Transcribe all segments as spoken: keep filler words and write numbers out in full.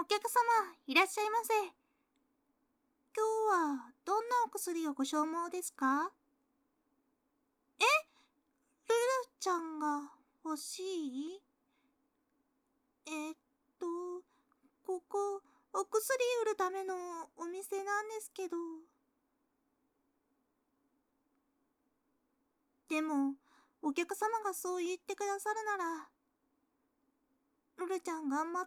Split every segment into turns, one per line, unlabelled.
客様、いらっしゃいませ。今日はどんなお薬をご消耗ですか？え、ルルちゃんが欲しい？えーっと、ここ、お薬売るためのお店なんですけど。でも、お客様がそう言ってくださるなら、ルルちゃん頑張って、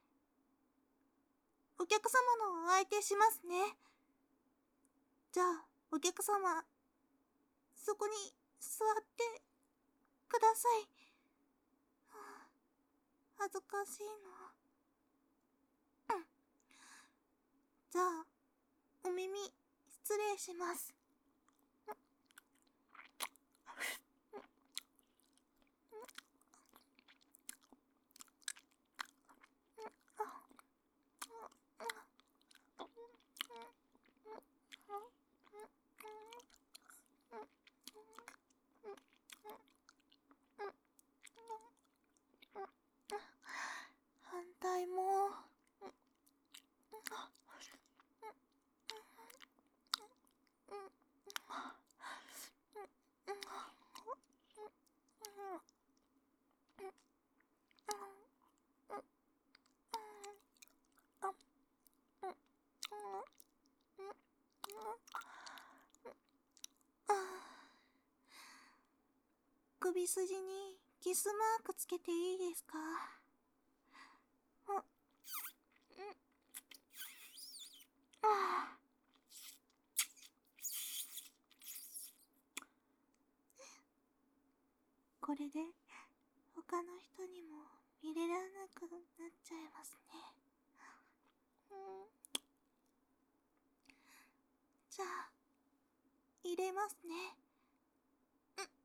お客様のお相手しますね。じゃあ、お客様、そこに座ってください。はあ、恥ずかしいな。うん。じゃあ、お耳、失礼します。反対も。首筋にキスマークつけていいですか？あ、あ、これで他の人にも見れられなくなっちゃいますね。うん、じゃあ、入れますね。うん、うん、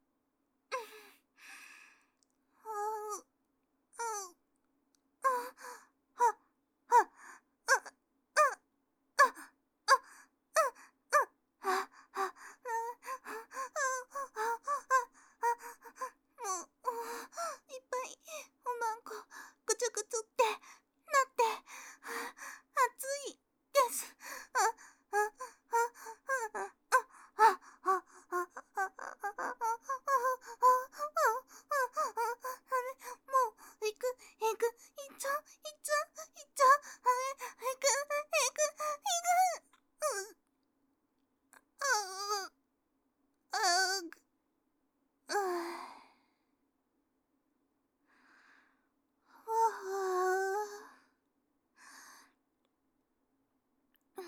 あう、あう、あ、は、は、あ、あ、あ、あ、あ、あ、あ、あ、もう、いっぱい、おまんこ、ぐつぐつってなって、暑いです。あ、あ、あ、あ、あ、あ、あ、あ、もう、行く、行く、行っちゃう、行っちゃう、行っちゃう、あれ、行く、行く、行く、う、あ、あ、ぐ、あ、わあ、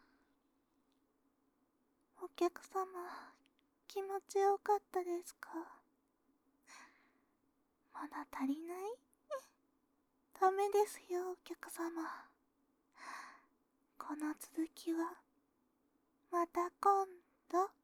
お客様、気持ちよかったですか？まだ足りない？ダメですよ、お客様。この続きは、また今度。